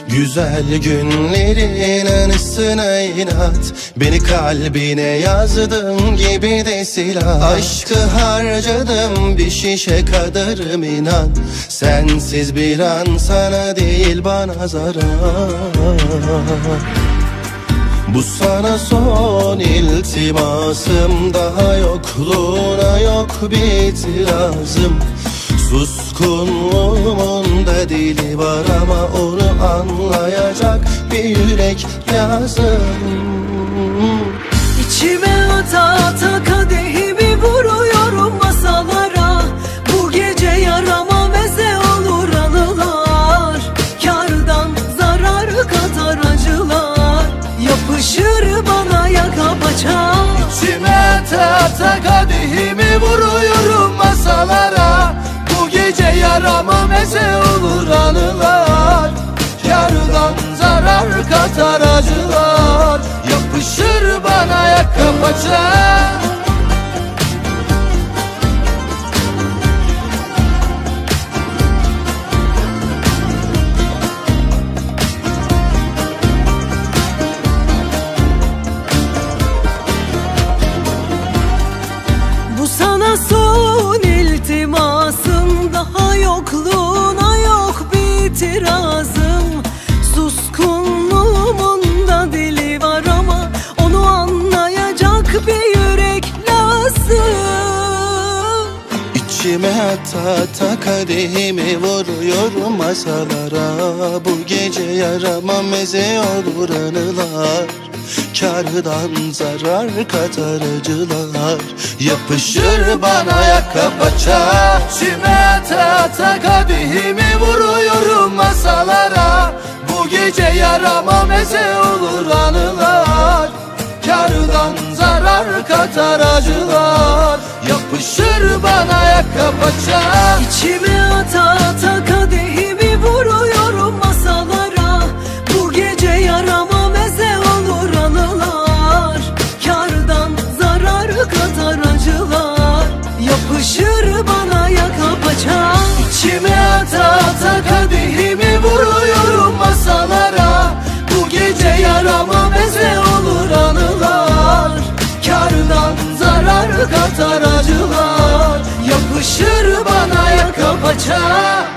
Güzel günlerin anısına inat, beni kalbine yazdım gibi de silah. Aşkı harcadım bir şişe kadarım inan. Sensiz bir an sana değil bana zarar. Bu sana son iltimasım, daha yokluğuna yok bir itirazım. Suskunluğumun da dili var ama onu anlayacak bir yürek lazım. İçime ata ata kadehimi vuruyorum masalara. Bu gece yarama meze olur anılar. Kârdan zarar katar acılar, yapışır bana yaka paça. İçime ata ata kadehimi vuruyorum masalara. Bu gece yarama meze olur anılar. Kârdan zarar katar acılar, yapışır bana yaka paça. Bu sana son iltimasım, daha yokluğuna yok bir itirazım. Suskunluğumun da dili var ama onu anlayacak bir yürek lazım. İçime ata ata kadehimi vuruyorum masalara. Bu gece yarama meze olur anılar. Kârdan zarar katar acılar, yapışır bana yaka paça. İçime ata ata kadehimi vuruyorum masalara. Bu gece yarama meze olur anılar. Kârdan zarar katar acılar, yapışır bana yaka paça. İçime ata ata kadehimi vuruyorum masalara. Bu gece yarama meze olur anılar. Kârdan zarar katar acılar, yapışır bana yaka paça. İçime ata ata kadehimi vuruyorum masalara. Bu gece yarama meze olur anılar. Kârdan zarar katar acılar, yapışır bana yaka paça.